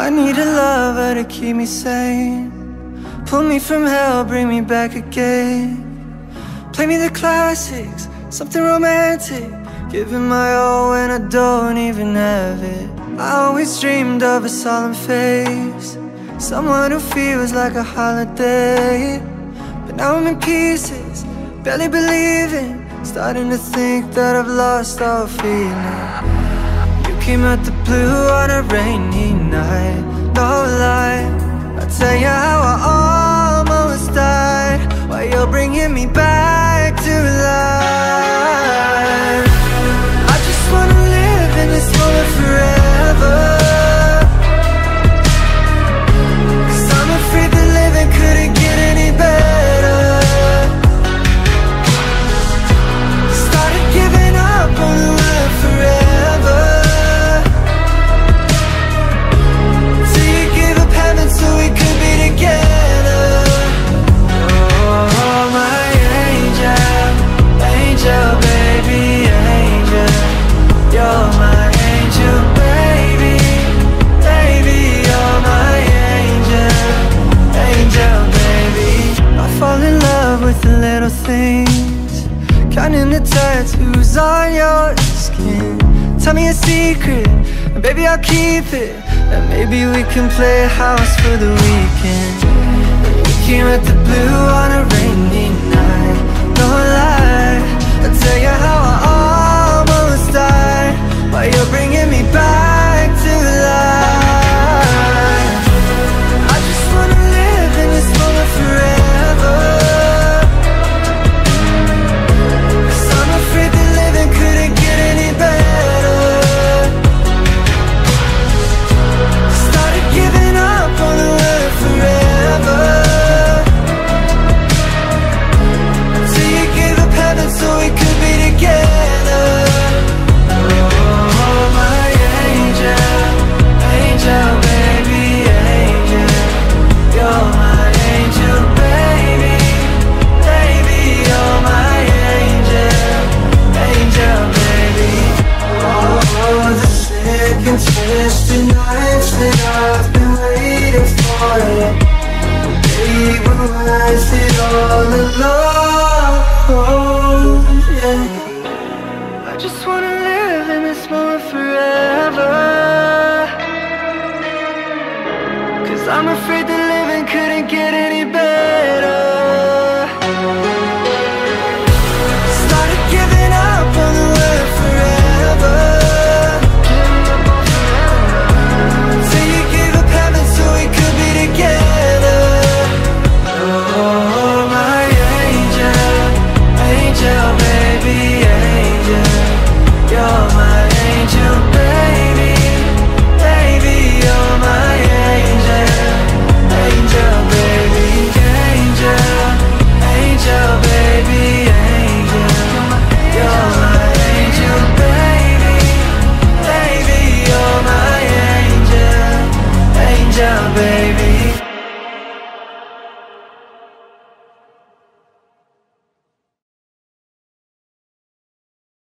I need a lover to keep me sane, pull me from hell, bring me back again. Play me the classics, something romantic, giving my all when I don't even have it. I always dreamed of a solemn face, someone who feels like a holiday. But now I'm in pieces, barely believing, starting to think that I've lost all feeling. You came out the blue on a rainy night, no lie, I'll tell you how I almost died, while you're bringing me back to life. I just wanna live in this moment forever, 'cause I'm afraid that living couldn't get any better. Started giving up on the world forever, till you gave up heaven so we could be together. Oh, my angel, angel, baby, angel. You're my angel, baby, baby. You're my angel, angel, baby. I fall in love with the little things, counting the tattoos on your skin. Tell me a secret, and baby I'll keep it, and maybe we can play house for the weekend. We came at the blue on a rainy night, no lie, I'll tell you how I